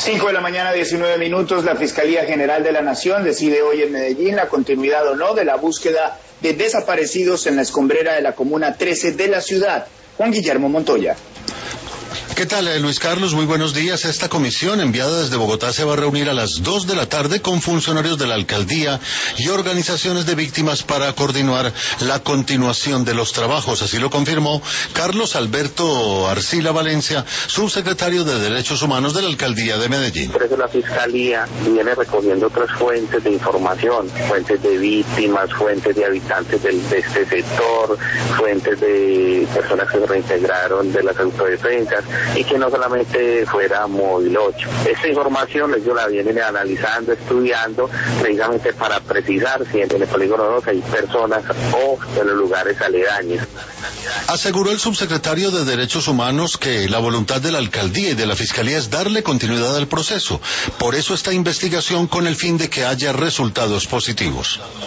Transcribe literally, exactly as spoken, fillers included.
Cinco de la mañana, diecinueve minutos, la Fiscalía General de la Nación decide hoy en Medellín la continuidad o no de la búsqueda de desaparecidos en la escombrera de la Comuna trece de la ciudad. Juan Guillermo Montoya. ¿Qué tal, eh, Luis Carlos? Muy buenos días. Esta comisión enviada desde Bogotá se va a reunir a las dos de la tarde con funcionarios de la alcaldía y organizaciones de víctimas para coordinar la continuación de los trabajos. Así lo confirmó Carlos Alberto Arcila Valencia, subsecretario de Derechos Humanos de la alcaldía de Medellín. Por eso la Fiscalía viene recogiendo otras fuentes de información, fuentes de víctimas, fuentes de habitantes del, de este sector, fuentes de personas que se reintegraron de las autodefensas, y que no solamente fuera Móvil ocho. Esta información ellos la vienen analizando, estudiando, precisamente para precisar si en el polígono dos hay personas o en los lugares aledaños. Aseguró el subsecretario de Derechos Humanos que la voluntad de la alcaldía y de la Fiscalía es darle continuidad al proceso. Por eso esta investigación con el fin de que haya resultados positivos.